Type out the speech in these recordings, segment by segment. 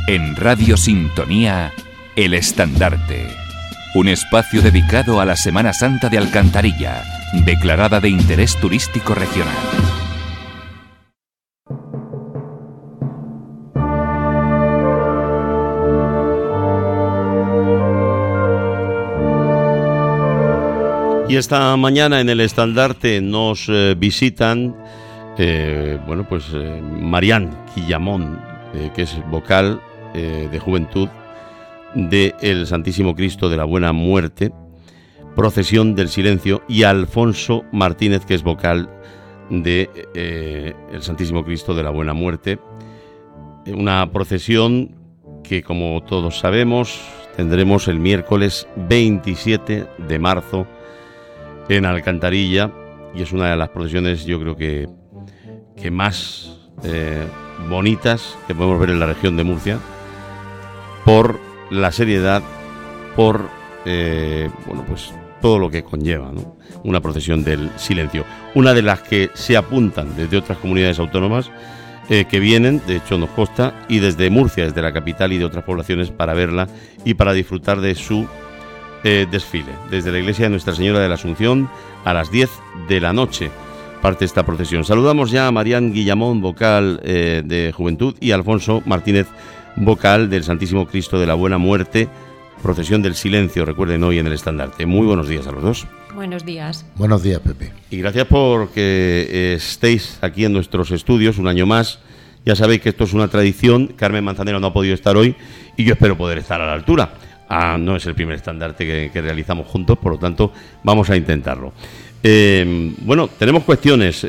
En Radio Sintonía, El Estandarte. Un espacio dedicado a la Semana Santa de Alcantarilla, declarada de interés turístico regional. Y esta mañana en El Estandarte nos visitan Marián Guillamón, que es vocal de Juventud de El Santísimo Cristo de la Buena Muerte, Procesión del Silencio, y Alfonso Martínez, que es vocal de El Santísimo Cristo de la Buena Muerte. Una procesión que, como todos sabemos, tendremos el miércoles 27 de marzo en Alcantarilla, y es una de las procesiones, yo creo que más bonitas que podemos ver en la región de Murcia, por la seriedad, por todo lo que conlleva, ¿no? Una procesión del silencio, una de las que se apuntan desde otras comunidades autónomas que vienen, de hecho nos consta, y desde Murcia, desde la capital y de otras poblaciones, para verla y para disfrutar de su desfile. Desde la iglesia de Nuestra Señora de la Asunción, a las 10 de la noche parte esta procesión. Saludamos ya a Marián Guillamón, vocal de Juventud, y Alfonso Martínez, vocal del Santísimo Cristo de la Buena Muerte, Procesión del Silencio, recuerden, hoy en El Estandarte. Muy buenos días a los dos. Buenos días. Buenos días, Pepe. Y gracias por que estéis aquí en nuestros estudios un año más. Ya sabéis que esto es una tradición. Carmen Manzanero no ha podido estar hoy y yo espero poder estar a la altura. No es el primer estandarte que realizamos juntos, por lo tanto vamos a intentarlo. Tenemos cuestiones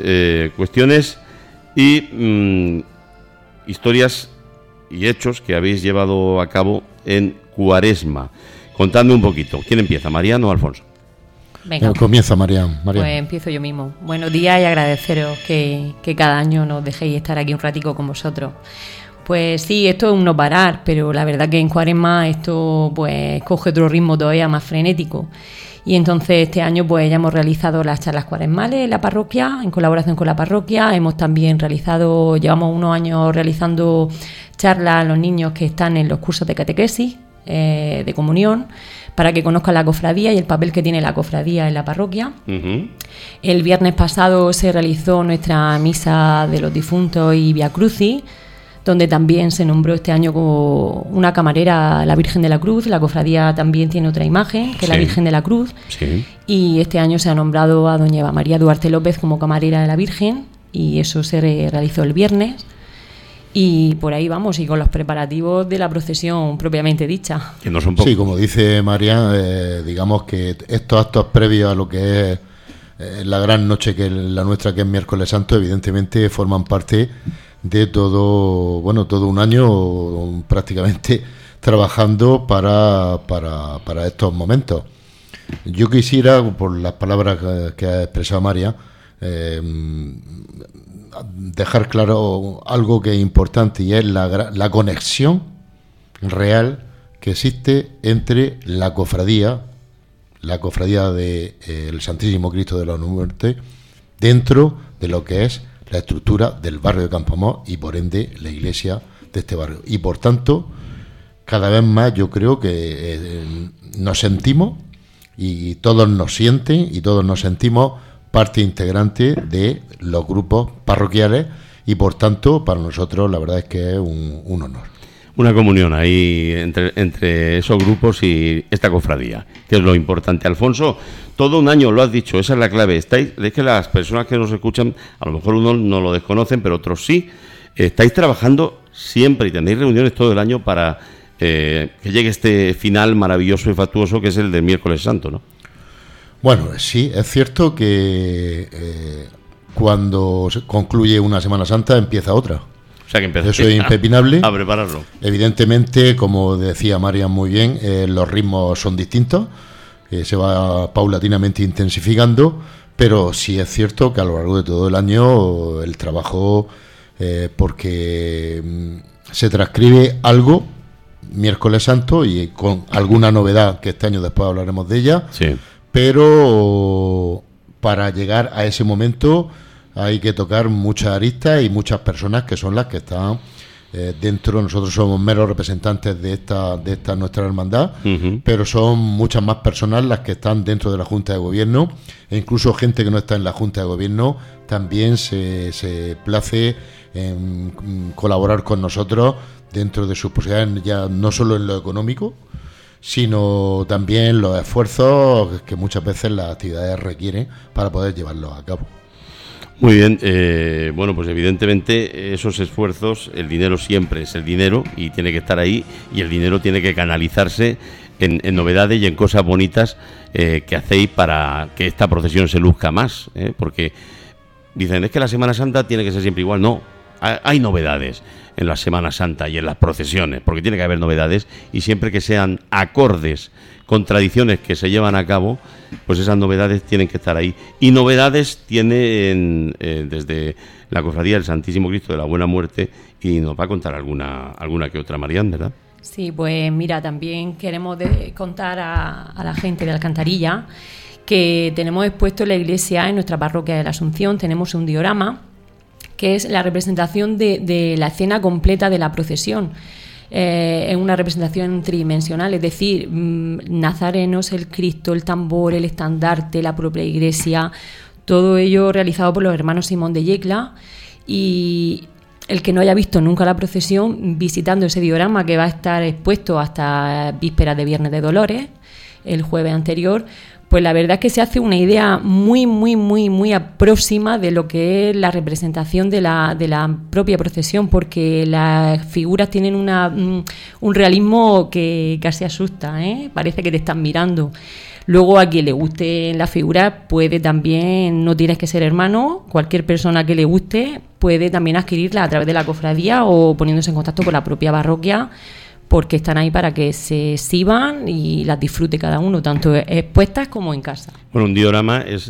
y historias y hechos que habéis llevado a cabo en Cuaresma. Contadme un poquito. ¿Quién empieza, Marián o Alfonso? Venga, comienza Marián. Pues empiezo yo mismo. Buenos días y agradeceros que cada año nos dejéis estar aquí un ratico con vosotros. Pues sí, esto es un no parar, pero la verdad que en Cuaresma esto pues coge otro ritmo todavía más frenético. Y entonces este año pues ya hemos realizado las charlas cuaresmales en la parroquia, en colaboración con la parroquia. Hemos también llevamos unos años realizando charlas a los niños que están en los cursos de catequesis, de comunión, para que conozcan la cofradía y el papel que tiene la cofradía en la parroquia. Uh-huh. El viernes pasado se realizó nuestra misa de los difuntos y Via Crucis, donde también se nombró este año como una camarera a la Virgen de la Cruz. La cofradía también tiene otra imagen, que es la Virgen de la Cruz. Sí. Y este año se ha nombrado a doña Eva María Duarte López como camarera de la Virgen, y eso se realizó el viernes. Y por ahí vamos, y con los preparativos de la procesión propiamente dicha. Que no son pocos. Sí, como dice María, digamos que estos actos previos a lo que es la gran noche, que es la nuestra, que es Miércoles Santo, evidentemente forman parte de todo un año prácticamente trabajando para estos momentos. Yo quisiera, por las palabras que ha expresado María, dejar claro algo que es importante, y es la conexión real que existe entre la cofradía de el Santísimo Cristo de la Muerte, dentro de lo que es la estructura del barrio de Campoamor y por ende la iglesia de este barrio. Y por tanto, cada vez más yo creo que nos sentimos, y todos nos sienten y todos nos sentimos parte integrante de los grupos parroquiales, y por tanto para nosotros la verdad es que es un honor. Una comunión ahí entre esos grupos y esta cofradía, que es lo importante. Alfonso, todo un año, lo has dicho, esa es la clave. Es que las personas que nos escuchan, a lo mejor unos no lo desconocen, pero otros sí, estáis trabajando siempre y tenéis reuniones todo el año para que llegue este final maravilloso y fastuoso que es el del Miércoles Santo, ¿no? Bueno, sí, es cierto que cuando se concluye una Semana Santa empieza otra. O sea, que eso es impepinable. A prepararlo. Evidentemente, como decía María muy bien, los ritmos son distintos, se va paulatinamente intensificando, pero sí es cierto que a lo largo de todo el año el trabajo, porque se transcribe algo Miércoles Santo, y con alguna novedad que este año después hablaremos de ella, sí. Pero para llegar a ese momento hay que tocar muchas aristas y muchas personas que son las que están Dentro nosotros somos meros representantes de esta nuestra hermandad, pero son muchas más personas las que están dentro de la Junta de Gobierno, e incluso gente que no está en la Junta de Gobierno también se place en colaborar con nosotros dentro de sus posibilidades, ya no solo en lo económico, sino también los esfuerzos que muchas veces las actividades requieren para poder llevarlos a cabo. Muy bien, bueno, pues evidentemente esos esfuerzos, el dinero siempre es el dinero y tiene que estar ahí, y el dinero tiene que canalizarse en novedades y en cosas bonitas que hacéis para que esta procesión se luzca más, porque dicen, es que la Semana Santa tiene que ser siempre igual. No, hay novedades en la Semana Santa y en las procesiones, porque tiene que haber novedades, y siempre que sean acordes con tradiciones que se llevan a cabo, pues esas novedades tienen que estar ahí. Y novedades tienen desde la Cofradía del Santísimo Cristo de la Buena Muerte, y nos va a contar alguna que otra, Marián, ¿verdad? Sí, pues mira, también queremos contar a la gente de Alcantarilla que tenemos expuesto en la iglesia, en nuestra parroquia de la Asunción, tenemos un diorama que es la representación de la escena completa de la procesión. Es una representación tridimensional, es decir, nazarenos, el Cristo, el tambor, el estandarte, la propia iglesia, todo ello realizado por los hermanos Simón de Yecla. Y el que no haya visto nunca la procesión, visitando ese diorama, que va a estar expuesto hasta vísperas de Viernes de Dolores, el jueves anterior, pues la verdad es que se hace una idea muy próxima de lo que es la representación de la propia procesión, porque las figuras tienen un realismo que casi asusta, parece que te están mirando. Luego, a quien le guste la figura puede también, no tienes que ser hermano, cualquier persona que le guste puede también adquirirla a través de la cofradía o poniéndose en contacto con la propia parroquia, porque están ahí para que se exhiban y las disfrute cada uno, tanto expuestas como en casa. Bueno, un diorama es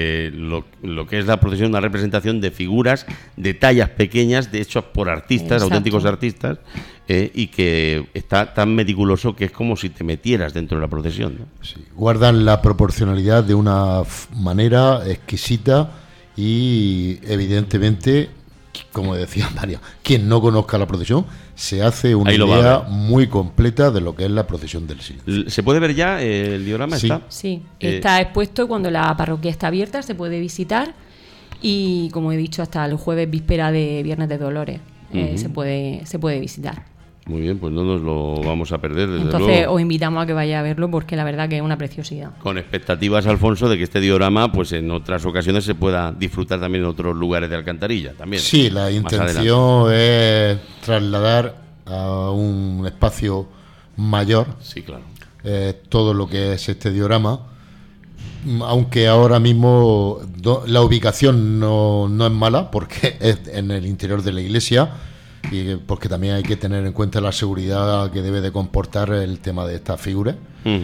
lo que es la procesión, una representación de figuras de tallas pequeñas, de hechos por artistas, exacto, auténticos artistas, y que está tan meticuloso que es como si te metieras dentro de la procesión, ¿no? Sí, guardan la proporcionalidad de una manera exquisita y evidentemente, como decía María, quien no conozca la procesión se hace una idea muy completa de lo que es la procesión del Silencio. ¿Se puede ver ya el diorama? Sí, ¿está? Sí, está expuesto cuando la parroquia está abierta, se puede visitar, y como he dicho, hasta el jueves víspera de Viernes de Dolores se puede visitar. Muy bien, pues no nos lo vamos a perder, desde Entonces luego. Os invitamos a que vaya a verlo, porque la verdad que es una preciosidad. Con expectativas, Alfonso, de que este diorama, pues en otras ocasiones se pueda disfrutar también en otros lugares de Alcantarilla también. Sí, la intención es trasladar a un espacio mayor, sí, claro, todo lo que es este diorama, aunque ahora mismo la ubicación no es mala, porque es en el interior de la iglesia, y porque también hay que tener en cuenta la seguridad que debe de comportar el tema de estas figuras.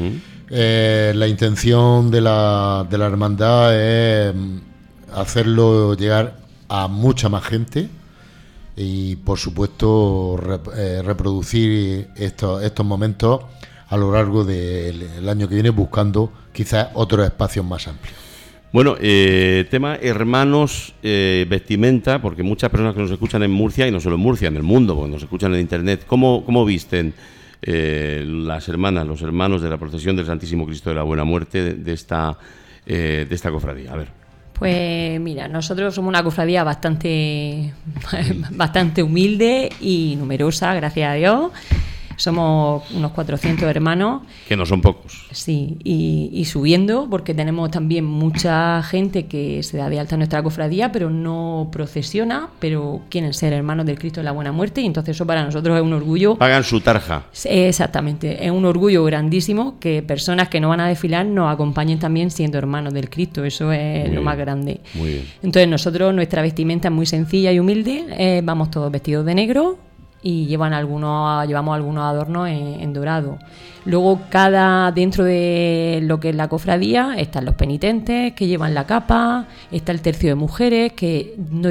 La intención de la hermandad es hacerlo llegar a mucha más gente y, por supuesto, reproducir estos momentos a lo largo del año que viene, buscando quizás otros espacios más amplios. Bueno, tema hermanos, vestimenta, porque muchas personas que nos escuchan en Murcia, y no solo en Murcia, en el mundo, porque nos escuchan en internet, ¿cómo visten las hermanas, los hermanos de la procesión del Santísimo Cristo de la Buena Muerte de esta cofradía? A ver. Pues mira, nosotros somos una cofradía bastante humilde y numerosa, gracias a Dios. Somos unos 400 hermanos. Que no son pocos. Sí, y subiendo, porque tenemos también mucha gente que se da de alta en nuestra cofradía, pero no procesiona, pero quieren ser hermanos del Cristo de la Buena Muerte, y entonces eso para nosotros es un orgullo. Pagan su tarja. Exactamente, es un orgullo grandísimo que personas que no van a desfilar nos acompañen también siendo hermanos del Cristo, eso es lo más grande. Muy bien. Entonces nosotros, nuestra vestimenta es muy sencilla y humilde, vamos todos vestidos de negro, y llevamos algunos adornos en dorado. Luego, dentro de lo que es la cofradía, están los penitentes que llevan la capa, está el tercio de mujeres que no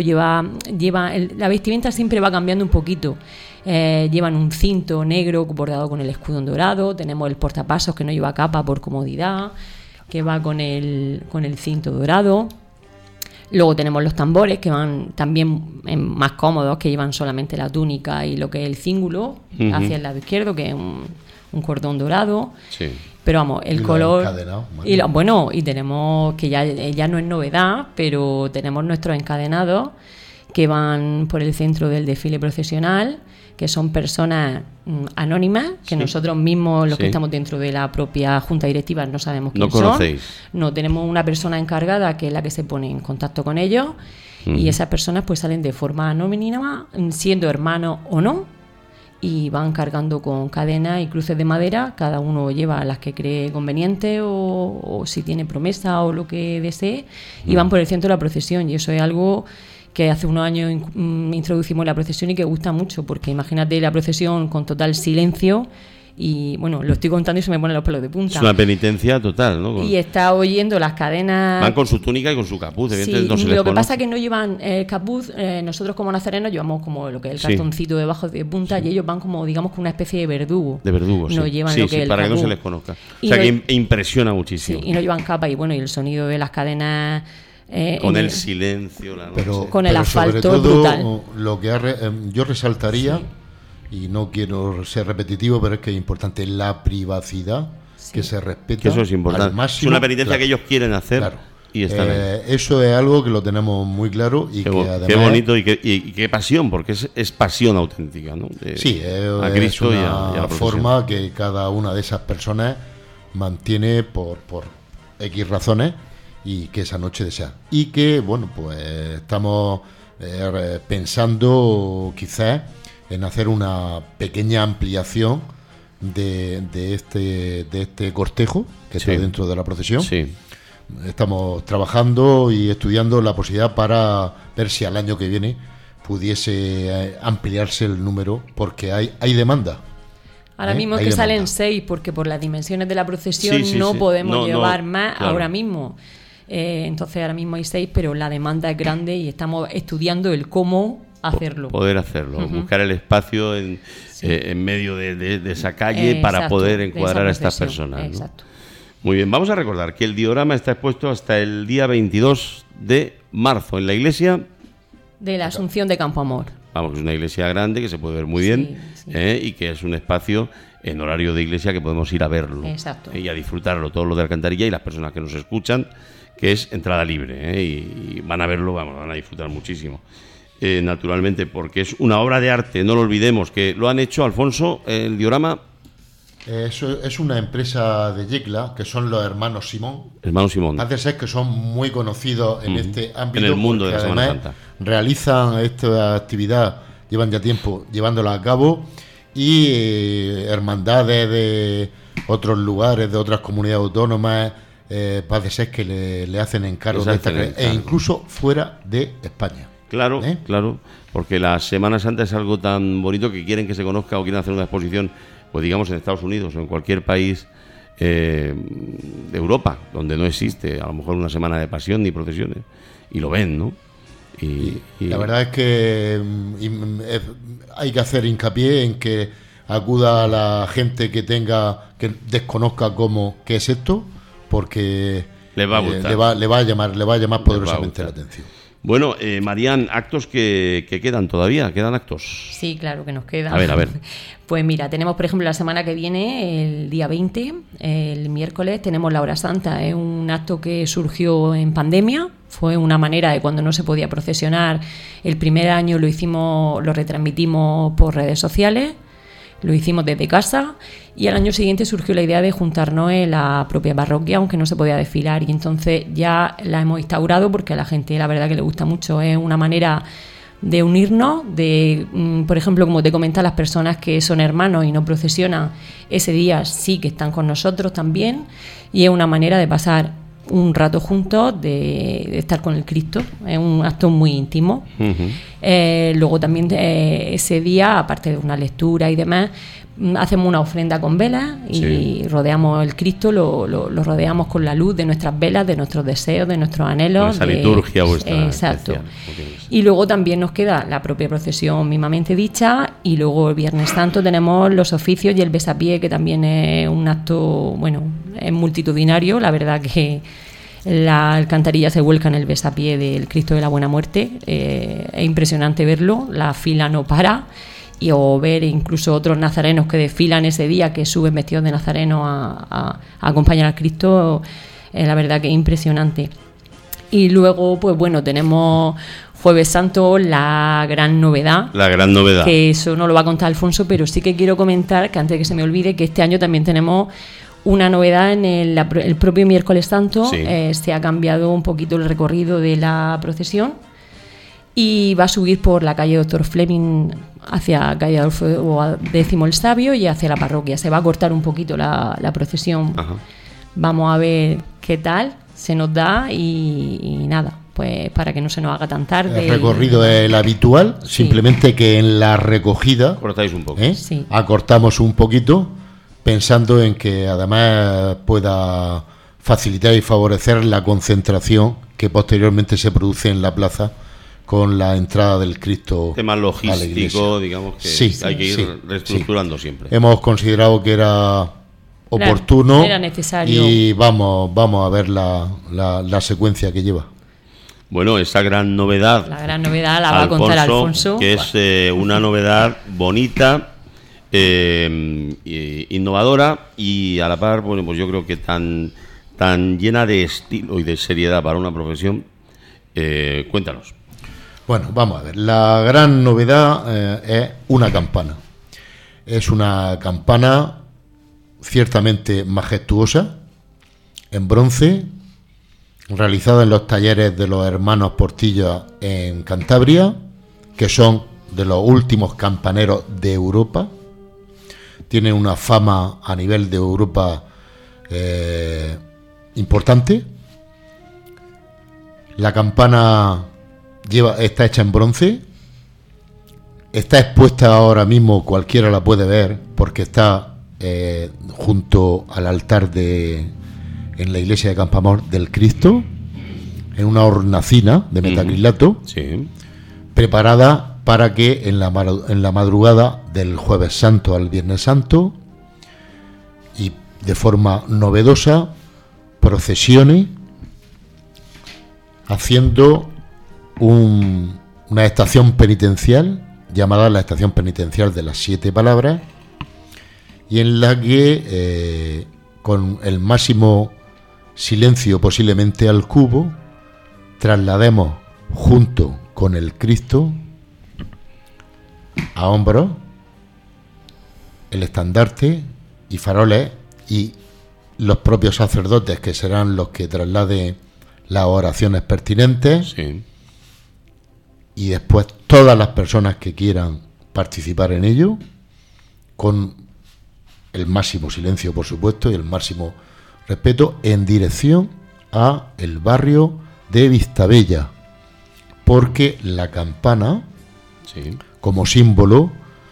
la vestimenta siempre va cambiando un poquito. Llevan un cinto negro bordado con el escudo en dorado, tenemos el portapasos que no lleva capa por comodidad, que va con el cinto dorado. Luego tenemos los tambores, que van también más cómodos, que llevan solamente la túnica y lo que es el cíngulo hacia el lado izquierdo, que es un cordón dorado. Sí. Pero vamos, el Y color... los encadenados, y tenemos, que ya no es novedad, pero tenemos nuestros encadenados que van por el centro del desfile procesional, que son personas anónimas, que nosotros mismos, los que estamos dentro de la propia junta directiva, no sabemos quién son. No conocéis. No, tenemos una persona encargada que es la que se pone en contacto con ellos, y esas personas pues salen de forma anónima, siendo hermanos o no, y van cargando con cadenas y cruces de madera. Cada uno lleva las que cree conveniente o si tiene promesa o lo que desee, y van por el centro de la procesión, y eso es algo que hace unos años introducimos la procesión y que gusta mucho, porque imagínate la procesión con total silencio y, bueno, lo estoy contando y se me ponen los pelos de punta. Es una penitencia total, ¿no? Y está oyendo las cadenas... Van con su túnica y con su capuz, evidentemente no se les lo que conoce. pasa es que no llevan capuz. Nosotros como nazarenos llevamos como lo que es el cartoncito debajo de punta, y ellos van como, digamos, con una especie de verdugo. De verdugo, no llevan lo que es el para que no capuz. se les conozca. Y O sea, no- que impresiona muchísimo. Sí, y no llevan capa, y bueno, y el sonido de las cadenas... Con en el silencio, la noche. Pero, Con el pero asfalto sobre todo, brutal. lo que yo resaltaría, y no quiero ser repetitivo, pero es que es importante la privacidad, que se respeta. Que eso es importante. al máximo. Es una penitencia Claro, que ellos quieren hacer claro. y están ahí. Eso es algo que lo tenemos muy claro y Qué, que además qué bonito y qué pasión, porque es pasión auténtica, ¿no? sí, a es Cristo y a una la procesión. forma que cada una de esas personas mantiene por X razones y que esa noche desea. Y que, bueno, pues estamos pensando quizás en hacer una pequeña ampliación de este cortejo que está dentro de la procesión. Sí. Estamos trabajando y estudiando la posibilidad para ver si al año que viene pudiese ampliarse el número, porque hay demanda. Ahora mismo es Hay que demanda. salen 6, porque por las dimensiones de la procesión Sí, no sí. podemos No, llevar no, más claro. ahora mismo. Entonces ahora mismo hay 6, pero la demanda es grande y estamos estudiando el cómo hacerlo. Poder hacerlo, buscar el espacio en medio de esa calle para Exacto, poder de encuadrar esa a estas procesión, personas, ¿no? exacto. Muy bien, vamos a recordar que el diorama está expuesto hasta el día 22 de marzo en la iglesia. De la Asunción de Campo Amor. Vamos, es una iglesia grande que se puede ver muy bien, Sí. y que es un espacio en horario de iglesia que podemos ir a verlo. Exacto. Y a disfrutarlo, todo lo de Alcantarilla y las personas que nos escuchan, que es entrada libre, y van a verlo, van a disfrutar muchísimo. Naturalmente, porque es una obra de arte, no lo olvidemos, que lo han hecho, Alfonso, el diorama, Eso es una empresa de Yecla, que son los hermanos Simón. hermano Simón. Parece ser que son muy conocidos en este ámbito. En el mundo de la porque Semana además Santa. realizan esta actividad, llevan ya tiempo llevándola a cabo, y hermandades de otros lugares, de otras comunidades autónomas, parece ser que le hacen encargo Les de esta hacen e encargo. incluso fuera de España. Claro, ¿Eh? claro, porque la Semana Santa es algo tan bonito que quieren que se conozca o quieren hacer una exposición, pues digamos en Estados Unidos o en cualquier país de Europa, donde no existe a lo mejor una semana de pasión ni procesiones, y lo ven, ¿no? Y La verdad es que hay que hacer hincapié en que acuda a la gente que desconozca qué es esto, porque Les va a gustar. le va a llamar poderosamente la gustar. atención. Bueno, Marían, actos que quedan todavía, quedan actos. Sí, claro que nos queda. A ver. Pues mira, tenemos por ejemplo la semana que viene, el día 20, el miércoles, tenemos la Hora Santa. Es un acto que surgió en pandemia. Fue una manera de cuando no se podía procesionar. El primer año lo retransmitimos por redes sociales. Lo hicimos desde casa y al año siguiente surgió la idea de juntarnos en la propia parroquia, aunque no se podía desfilar, y entonces ya la hemos instaurado porque a la gente la verdad que le gusta mucho. Es una manera de unirnos, por ejemplo, como te comenta, las personas que son hermanos y no procesionan, ese día sí que están con nosotros también, y es una manera de pasar un rato juntos, de estar con el Cristo. Es un acto muy íntimo. Ujú. Luego también ese día, aparte de una lectura y demás, hacemos una ofrenda con velas y rodeamos el Cristo, lo rodeamos con la luz de nuestras velas, de nuestros deseos, de nuestros anhelos. Con esa liturgia vuestra Exacto. especial, como tiene que ser. Y luego también nos queda la propia procesión mismamente dicha, y luego el Viernes Santo tenemos los oficios y el besapié, que también es un acto, bueno, es multitudinario, la verdad que La alcantarilla se vuelca en el besapié del Cristo de la Buena Muerte. Es impresionante verlo, la fila no para. O ver incluso otros nazarenos que desfilan ese día, que suben vestidos de nazareno a acompañar al Cristo, la verdad que es impresionante. Y luego, pues bueno, tenemos Jueves Santo, la gran novedad. La gran novedad. Que eso no lo va a contar Alfonso, pero sí que quiero comentar, que antes de que se me olvide, que este año también tenemos una novedad en el propio Miércoles Santo. Sí. Se ha cambiado un poquito el recorrido de la procesión y va a subir por la calle Doctor Fleming hacia calle Adolfo X el Sabio y hacia la parroquia. Se va a cortar un poquito la procesión. Ajá. Vamos a ver qué tal se nos da y nada, pues para que no se nos haga tan tarde. El recorrido es el habitual, Sí. simplemente que en la recogida Cortáis un poco. Sí. acortamos un poquito, pensando en que además pueda facilitar y favorecer la concentración que posteriormente se produce en la plaza con la entrada del Cristo Tema a la iglesia. logístico, digamos que Sí, hay que ir sí, reestructurando siempre. Hemos considerado que era oportuno Era necesario. y vamos a ver la secuencia que lleva. Bueno, esa gran novedad, La gran novedad la va a contar Alfonso. que es una novedad bonita, innovadora y a la par, bueno, pues yo creo que tan llena de estilo y de seriedad para una profesión. Cuéntanos. Bueno, vamos a ver. La gran novedad es una campana. Es una campana ciertamente majestuosa, en bronce, realizada en los talleres de los hermanos Portilla en Cantabria, que son de los últimos campaneros de Europa. Tienen una fama a nivel de Europa importante. La campana está hecha en bronce, está expuesta ahora mismo, cualquiera la puede ver, porque está junto al altar en la iglesia de Campamor del Cristo, en una hornacina de metacrilato, Sí. preparada para que en la madrugada del Jueves Santo al Viernes Santo, y de forma novedosa, procesione haciendo una estación penitencial llamada la estación penitencial de las 7 palabras, y en la que con el máximo silencio posiblemente al cubo traslademos junto con el Cristo a hombros el estandarte y faroles, y los propios sacerdotes, que serán los que trasladen las oraciones pertinentes, Sí. y después todas las personas que quieran participar en ello, con el máximo silencio, por supuesto, y el máximo respeto, en dirección a el barrio de Vistabella, porque la campana, Sí. como símbolo,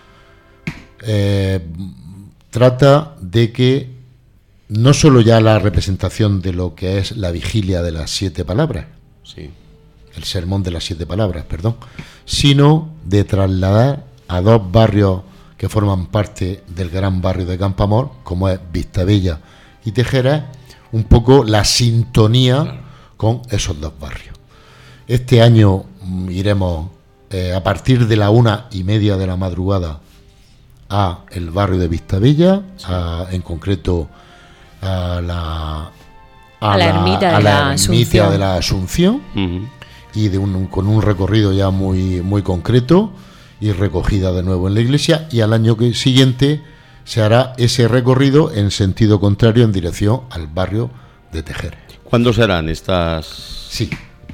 trata de que no solo ya la representación de lo que es la vigilia de las 7 palabras, Sí. el sermón de las 7 palabras, perdón, sino de trasladar a dos barrios que forman parte del gran barrio de Campamor, como es Vistabella y Tejera, un poco la sintonía con esos dos barrios. Este año iremos a partir de la 1:30 de la madrugada a el barrio de Vistabella, en concreto a la ermita de la Asunción, Ujú. y con un recorrido ya muy concreto y recogida de nuevo en la iglesia, y al año siguiente se hará ese recorrido en sentido contrario en dirección al barrio de Tejera. ¿Cuándo serán estas? Sí.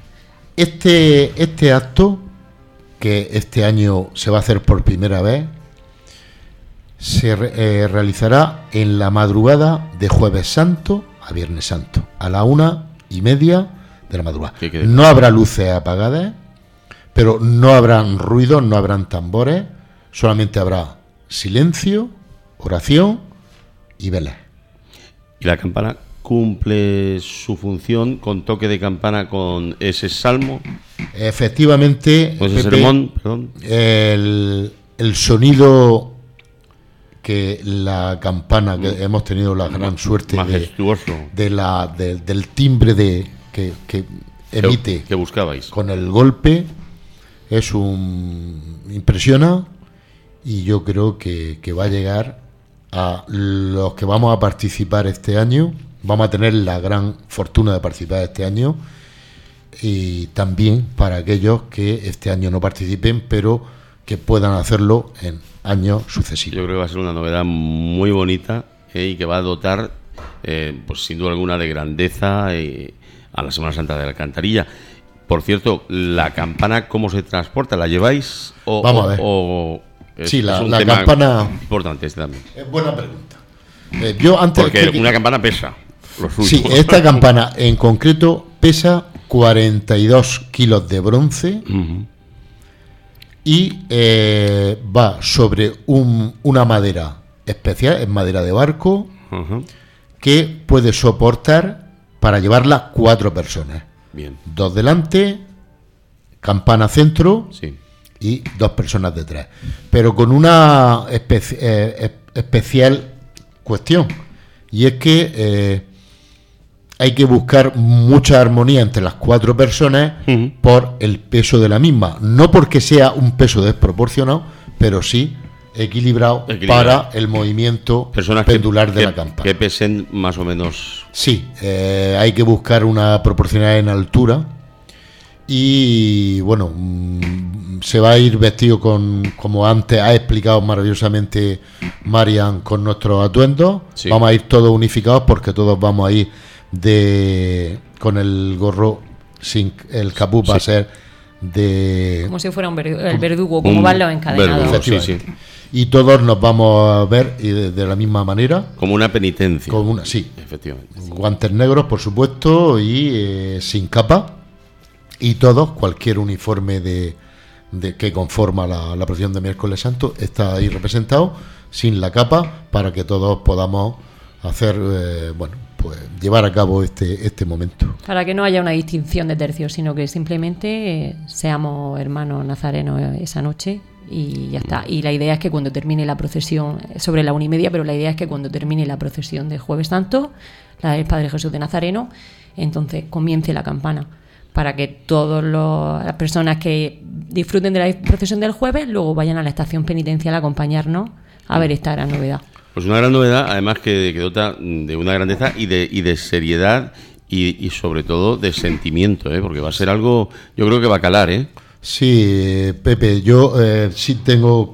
Este acto, que este año se va a hacer por primera vez, se realizará en la madrugada de Jueves Santo a Viernes Santo, a la 1:30 de la madrugada. No habrá luces apagadas, pero no habrán ruidos, no habrán tambores, solamente habrá silencio, oración y velas. ¿Y la campana cumple su función con toque de campana, con ese salmo? Efectivamente, Pues ese Pepe, sermón, perdón. el sonido que la campana, que hemos tenido la gran suerte Majestuoso. del timbre de que emite que buscabais con el golpe impresiona, y yo creo que va a llegar a los que vamos a participar este año. Vamos a tener la gran fortuna de participar este año, y también para aquellos que este año no participen, pero que puedan hacerlo en años sucesivos. Yo creo que va a ser una novedad muy bonita, y que va a dotar, pues sin duda alguna, de grandeza a la Semana Santa de Alcantarilla. Por cierto, la campana, ¿cómo se transporta? ¿La lleváis? Vamos a ver. Sí, la campana... Importante este también. Es buena pregunta. Yo antes Porque una campana pesa. Sí, esta campana en concreto pesa 42 kilos de bronce. Uh-huh. Y va sobre una madera especial, es madera de barco, uh-huh, que puede soportar para llevarla 4 personas. Bien. 2 delante, campana centro, sí, y 2 personas detrás. Pero con una especial cuestión, y es que hay que buscar mucha armonía entre las 4 personas, uh-huh, por el peso de la misma. No porque sea un peso desproporcionado, pero sí equilibrado para el movimiento pendular de la campana. Que pesen más o menos. Sí, hay que buscar una proporcionalidad en altura. Y bueno, se va a ir vestido como antes ha explicado maravillosamente Marian, con nuestros atuendos. Sí. Vamos a ir todos unificados, porque todos vamos a ir con el gorro sin el capuz, va a ser de... Como si fuera el verdugo, como van los encadenados. Verdugo, sí. Y todos nos vamos a ver de la misma manera. Como una penitencia. Sí. Efectivamente. Guantes negros, por supuesto, y sin capa. Y todos, cualquier uniforme de que conforma la procesión de Miércoles Santo está ahí representado, sin la capa, para que todos podamos hacer, pues llevar a cabo este momento. Para que no haya una distinción de tercios, sino que simplemente seamos hermanos nazarenos esa noche y ya está. Y la idea es que cuando termine la procesión, sobre la 1:30, pero la idea es que cuando termine la procesión del Jueves Santo, la del Padre Jesús de Nazareno, entonces comience la campana, para que todas las personas que disfruten de la procesión del jueves luego vayan a la estación penitencial a acompañarnos a ver esta gran novedad. Pues una gran novedad, además que dota de una grandeza y de seriedad y sobre todo de sentimiento, porque va a ser algo, yo creo que va a calar, ¿eh? Sí, Pepe, yo sí tengo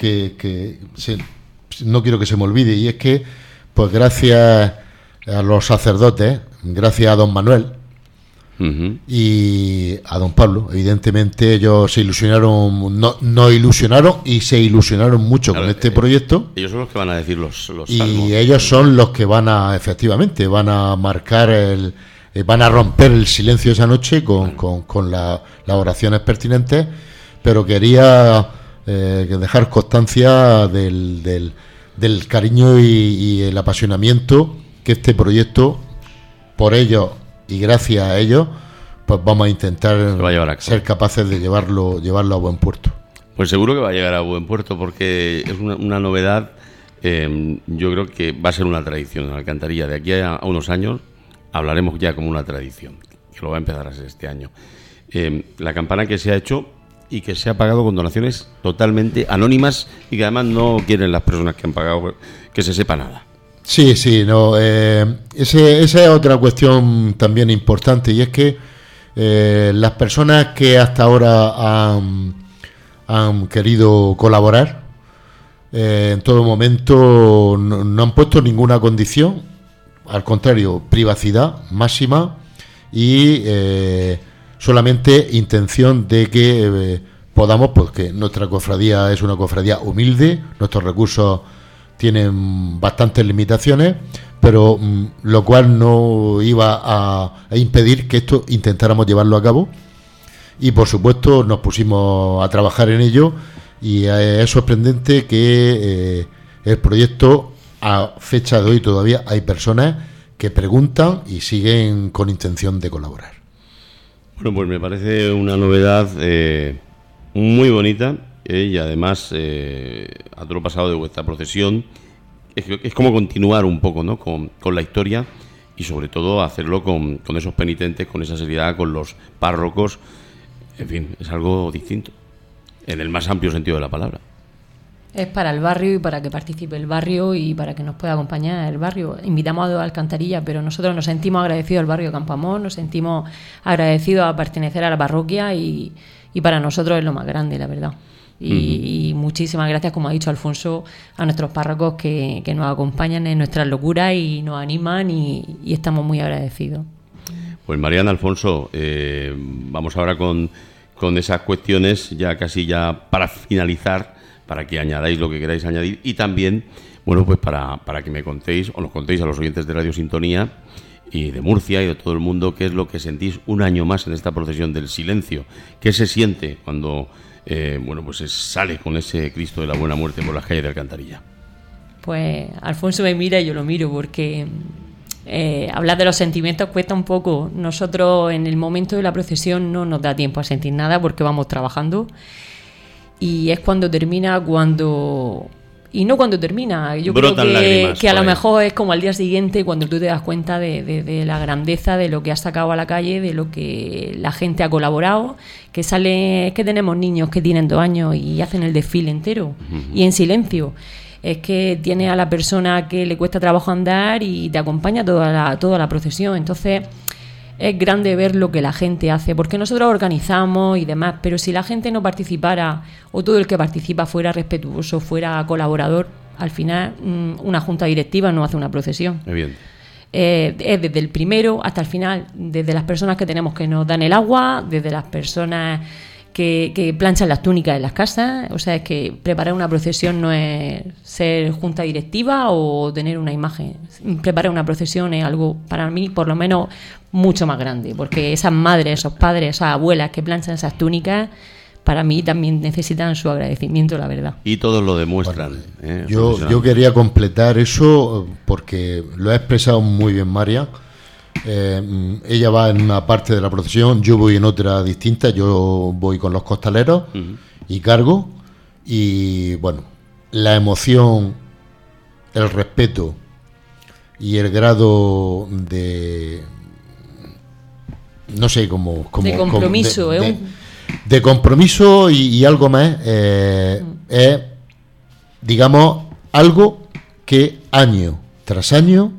no quiero que se me olvide, y es que, pues gracias a los sacerdotes, gracias a don Manuel, uh-huh, y a don Pablo, evidentemente ellos se ilusionaron, nos ilusionaron y se ilusionaron mucho, claro, con este proyecto. Ellos son los que van a decir los salmos. Y ellos son los que van a marcar van a romper el silencio esa noche con las oraciones pertinentes. Pero quería dejar constancia del cariño y el apasionamiento que este proyecto, por ellos y gracias a ellos, pues vamos a intentar ser capaces de llevarlo a buen puerto. Pues seguro que va a llegar a buen puerto, porque es una novedad. Yo creo que va a ser una tradición en Alcantarilla. De aquí a unos años hablaremos ya como una tradición, que lo va a empezar a ser este año. La campana que se ha hecho y que se ha pagado con donaciones totalmente anónimas, y que además no quieren las personas que han pagado que se sepa nada. Sí, no. Esa es otra cuestión también importante, y es que las personas que hasta ahora han querido colaborar, en todo momento no han puesto ninguna condición, al contrario, privacidad máxima y solamente intención de que podamos, pues que nuestra cofradía es una cofradía humilde, nuestros recursos tienen bastantes limitaciones, pero lo cual no iba a impedir que esto intentáramos llevarlo a cabo, y por supuesto nos pusimos a trabajar en ello, y es sorprendente que el proyecto, a fecha de hoy todavía hay personas que preguntan y siguen con intención de colaborar. Bueno, pues me parece una novedad muy bonita, y además a todo lo pasado de vuestra procesión es como continuar un poco, ¿no?, con la historia y sobre todo hacerlo con esos penitentes, con esa seriedad, con los párrocos. En fin, es algo distinto, en el más amplio sentido de la palabra. Es para el barrio y para que participe el barrio y para que nos pueda acompañar el barrio. Invitamos a Alcantarilla, pero nosotros nos sentimos agradecidos al barrio Campoamor, nos sentimos agradecidos a pertenecer a la parroquia y para nosotros es lo más grande, la verdad. Y muchísimas gracias, como ha dicho Alfonso, a nuestros párrocos que nos acompañan en nuestras locuras y nos animan y estamos muy agradecidos. Pues Mariana, Alfonso, vamos ahora con esas cuestiones ya casi ya para finalizar, para que añadáis lo que queráis añadir y también, bueno, pues para que me contéis o nos contéis a los oyentes de Radio Sintonía y de Murcia y de todo el mundo qué es lo que sentís un año más en esta procesión del silencio, qué se siente cuando bueno, pues se sale con ese Cristo de la Buena Muerte por las calles de Alcantarilla. Pues Alfonso me mira y yo lo miro porque hablar de los sentimientos cuesta un poco. Nosotros en el momento de la procesión no nos da tiempo a sentir nada porque vamos trabajando. Y es cuando termina, y no cuando termina. Yo brotan creo que a lo ahí. Mejor es como al día siguiente cuando tú te das cuenta de la grandeza de lo que has sacado a la calle, de lo que la gente ha colaborado, que tenemos niños que tienen 2 años y hacen el desfile entero y en silencio. Es que tiene a la persona que le cuesta trabajo andar y te acompaña toda la procesión. Entonces es grande ver lo que la gente hace, porque nosotros organizamos y demás, pero si la gente no participara o todo el que participa fuera respetuoso, fuera colaborador, al final una junta directiva no hace una procesión. Evidente. Es desde el primero hasta el final, desde las personas que tenemos que nos dan el agua, desde las personas que planchan las túnicas en las casas. O sea, es que preparar una procesión no es ser junta directiva o tener una imagen. Preparar una procesión es algo, para mí, por lo menos, mucho más grande, porque esas madres, esos padres, esas abuelas que planchan esas túnicas, para mí también necesitan su agradecimiento, la verdad. Y todos lo demuestran. Yo quería completar eso porque lo ha expresado muy bien María. Ella va en una parte de la procesión, yo voy en otra distinta, yo voy con los costaleros y cargo, y bueno, la emoción, el respeto y el grado de, no sé, de compromiso, de compromiso y algo más, es, digamos, algo que año tras año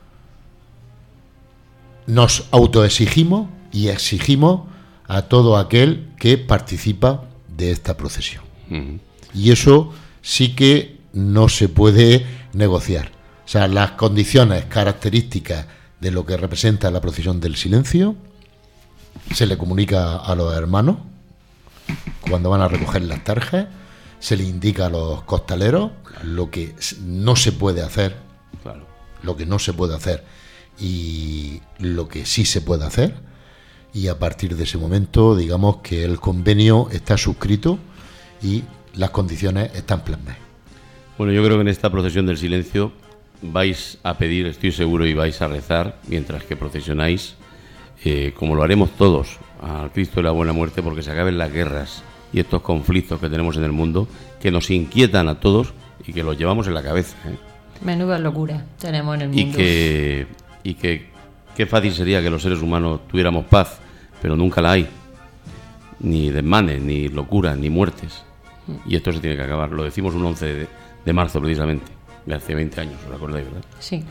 nos autoexigimos y exigimos a todo aquel que participa de esta procesión. Y eso sí que no se puede negociar. O sea, las condiciones características de lo que representa la procesión del silencio se le comunica a los hermanos cuando van a recoger las tarjas, se le indica a los costaleros lo que no se puede hacer, lo que no se puede hacer y lo que sí se puede hacer, y a partir de ese momento, digamos que el convenio está suscrito y las condiciones están plasmadas. Bueno, yo creo que en esta procesión del silencio vais a pedir, estoy seguro, y vais a rezar mientras que procesionáis, como lo haremos todos, al Cristo de la Buena Muerte, porque se acaben las guerras y estos conflictos que tenemos en el mundo, que nos inquietan a todos y que los llevamos en la cabeza. Menuda locura tenemos en el mundo. Y que qué fácil sería que los seres humanos tuviéramos paz, pero nunca la hay. Ni desmanes, ni locuras, ni muertes. Y esto se tiene que acabar. Lo decimos un 11 de marzo, precisamente, de hace 20 años, ¿os acordáis, verdad? Sí.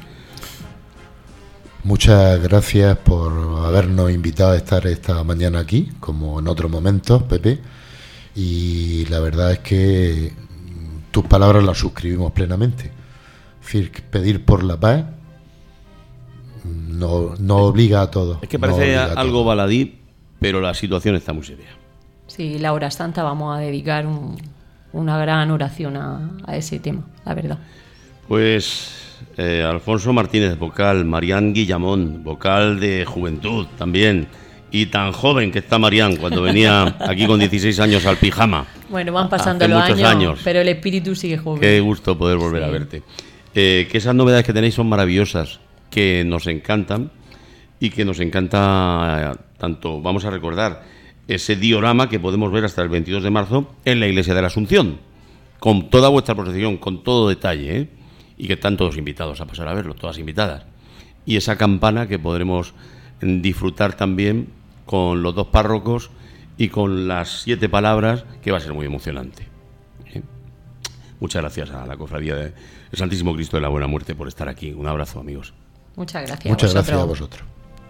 Muchas gracias por habernos invitado a estar esta mañana aquí, como en otros momentos, Pepe. Y la verdad es que tus palabras las suscribimos plenamente. Es decir, pedir por la paz no obliga a todos. Es que parece algo baladí, pero la situación está muy seria. Sí, la hora santa vamos a dedicar una gran oración a ese tema, la verdad. Pues Alfonso Martínez, vocal, Marián Guillamón, vocal de Juventud también, y tan joven que está Marián cuando venía aquí con 16 años al pijama. Bueno, van pasando los años, pero el espíritu sigue joven. Qué gusto poder volver a verte. Que esas novedades que tenéis son maravillosas, que nos encantan y que nos encanta tanto. Vamos a recordar ese diorama que podemos ver hasta el 22 de marzo en la Iglesia de la Asunción, con toda vuestra procesión, con todo detalle, y que están todos invitados a pasar a verlo, todas invitadas. y esa campana que podremos disfrutar también con los 2 párrocos y con las 7 palabras, que va a ser muy emocionante. Muchas gracias a la Cofradía del Santísimo Cristo de la Buena Muerte por estar aquí. Un abrazo, amigos. Muchas gracias. Muchas gracias a vosotros.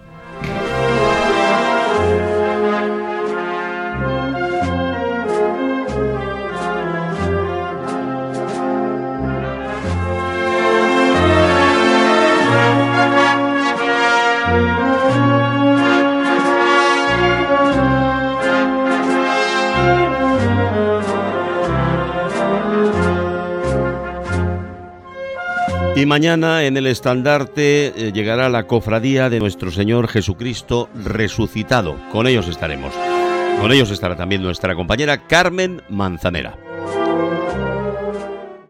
Y mañana en el estandarte llegará la cofradía de nuestro Señor Jesucristo resucitado. Con ellos estaremos. Con ellos estará también nuestra compañera Carmen Manzanera.